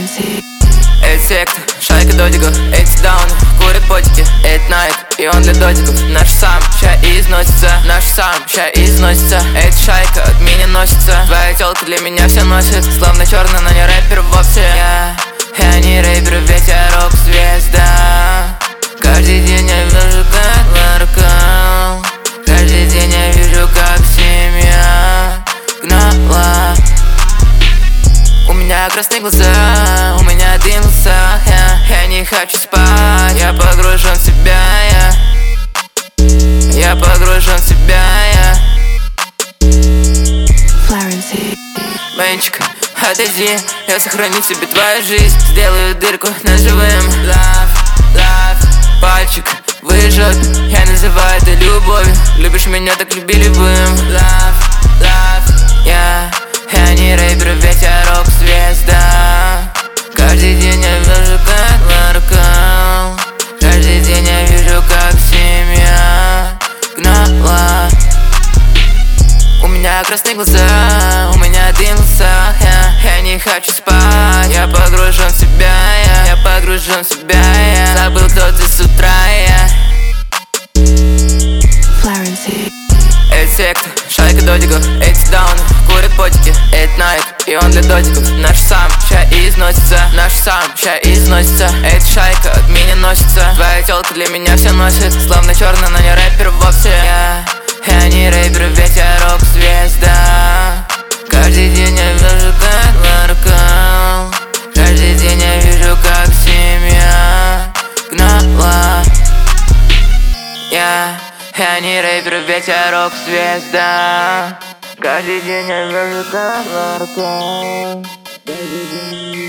Это секта, шайка додиков, эти дауны, курят потики, это найк, и он для додиков. Наш сам ща износится, наш сам ща износится. Эта шайка от меня носится, твоя тёлка для меня все носит, словно черный, но не рэпер вовсе. Я не рэпер, ведь я рок-звезда. Каждый день я вижу, как воркал, каждый день я вижу, как семья гнала. У меня красные глаза, у меня дым в глазах, я не хочу спать, я погружен в себя, я погружен в себя, Мэнчик, отойди, я сохраню себе твою жизнь, сделаю дырку ножевым. Love, пальчик выжжет, я называю это любовью, любишь меня, так люби любым. Love, я не рэпер, ведь я рок-звезда. Каждый день я вижу, как воркал, каждый день я вижу, как семья гнала. У меня красные глаза, у меня дым в глазах, я не хочу спать, я погружен в себя, я погружен в себя, забыл, кто ты с утра, Это секта, шайка додиков, эти дауны, курят потики, это найк, и он для додиков. Наш сам ща износится, наш сам ща износится. Эта шайка от меня носится, твоя тёлка для меня все носит, словно черный, но не рэпер вовсе. Я не рэпер, ведь я рок-звезда. Каждый день я вижу, как воркал, каждый день я вижу, как семья гнала. Я не рэпер, ведь я рок-звезда. Каждый день я вижу, как воркал, каждый день